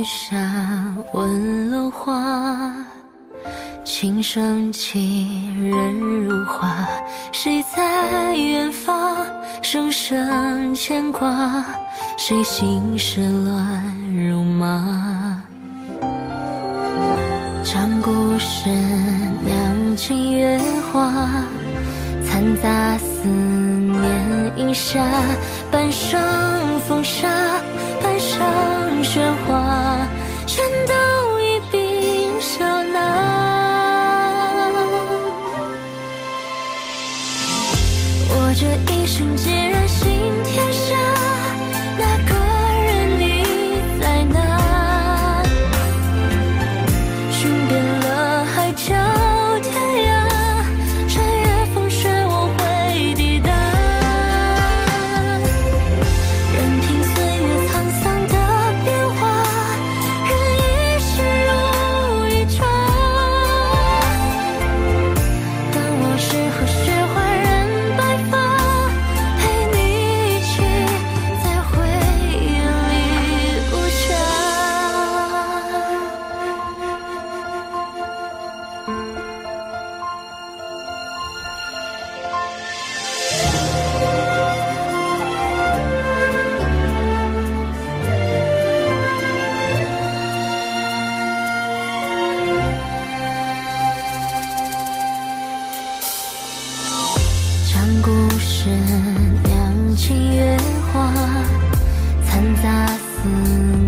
下闻落花，琴声起，人如花。谁在远方声声牵挂？谁心事乱如麻？战鼓声，酿尽月华，残杂思念饮下，半生风沙，半生喧哗，全都一并笑纳。我这一生孑然行天下，那个人你在哪？寻遍了海角天涯，穿越风雪我会抵达。任凭岁月沧桑的变化，任一世如一场。当往事和雪花染白发，陪你一起在回忆里无暇。战鼓声，酿尽月华，残杂思